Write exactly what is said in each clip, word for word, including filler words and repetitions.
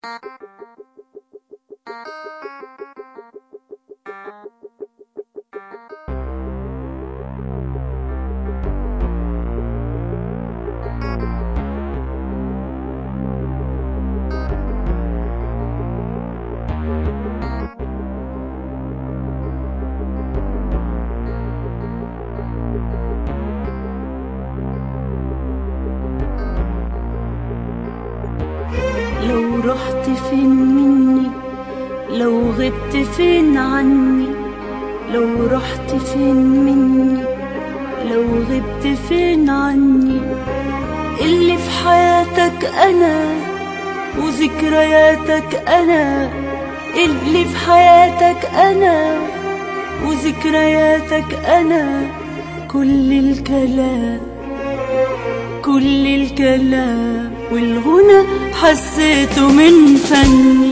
لو رحت فين مني، لو غبت فين عني، لو رحت فين مني، لو غبت فين عني، اللي في حياتك أنا وذكرياتك أنا، اللي في حياتك أنا وذكرياتك أنا، كل الكلام كل الكلام والغنى حسيته من فني.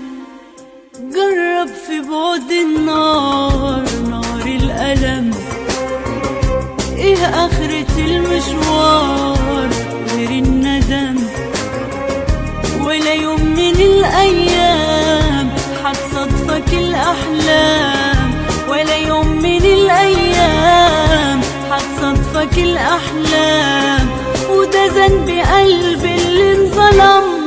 جرب في بعد النار نار الألم، ايه آخرة المشوار غير الندم، ولا يوم من الأيام حتصادفك الأحلام، ولا يوم من الأيام حتصادفك الأحلام، وده ذنب قلبي اللي انظلم.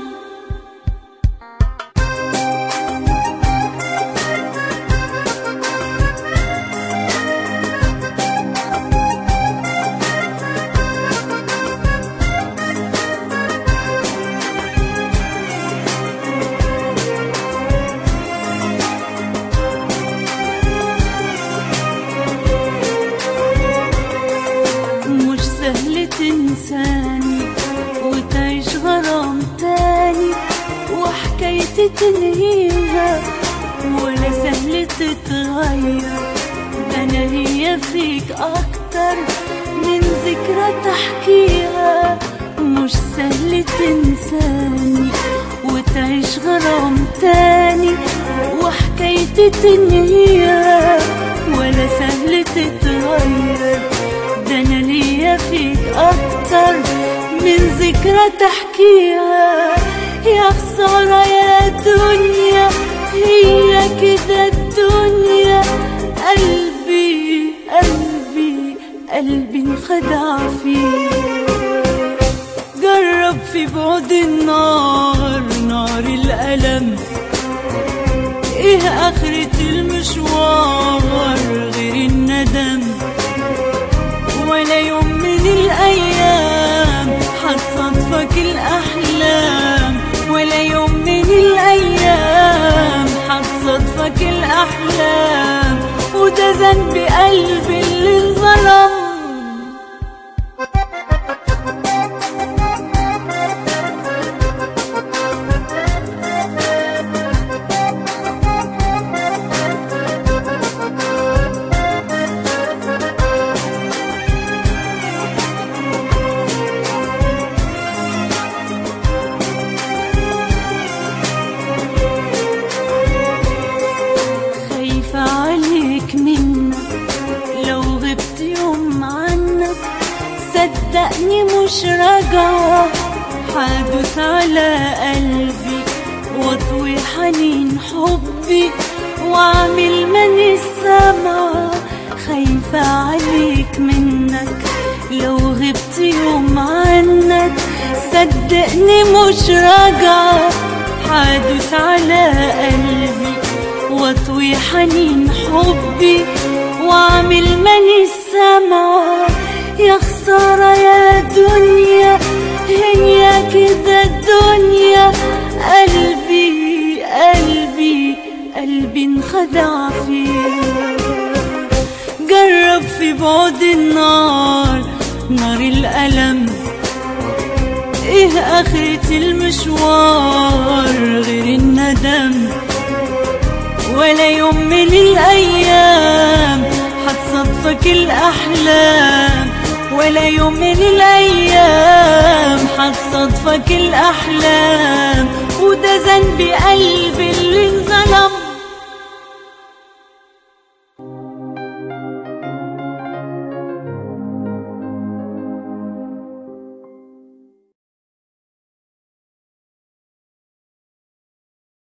مش سهل تنساني وتعيش غرام تاني وحكايتي تنهيها، ولا سهل تتغير، ده انا ليا فيك اكتر من ذكرى تحكيها. مش سهل تنساني وتعيش غرام تاني وحكايتي تنهيها، ولا سهل تتغير، ده انا ليا فيك اكتر من ذكرى تحكيها. يا خسارة يا دنيا، هي كده الدنيا، قلبي قلبي قلبي انخدع فيه. جرب في بعد النار نار الألم، ايه آخرة المشوار غير الندم، ولا يوم من الأيام حتصادفك الأحلام، ولا يوم من الأيام حتصادفك الأحلام، وده ذنب قلبي اللي انظلم. عليك منك لو غبت يوم عنك، صدقني مش راجعة، حادث على قلبي واطوي حنين حبي واعمل ماني سامعة. خايفة عليك منك لو غبت يوم عنك، صدقني مش راجعة، حادث على قلبي واطوي حنين حبي واعمل ماني سامعة. يا خسارة يا دنيا، هي كده الدنيا، قلبي قلبي قلبي انخدع فيها. جرب في بعد النار نار الألم، ايه آخرة المشوار غير الندم، ولا يوم من الأيام حتصادفك الأحلام، ولا يوم من الأيام حتصادفك الأحلام، وده ذنب قلبي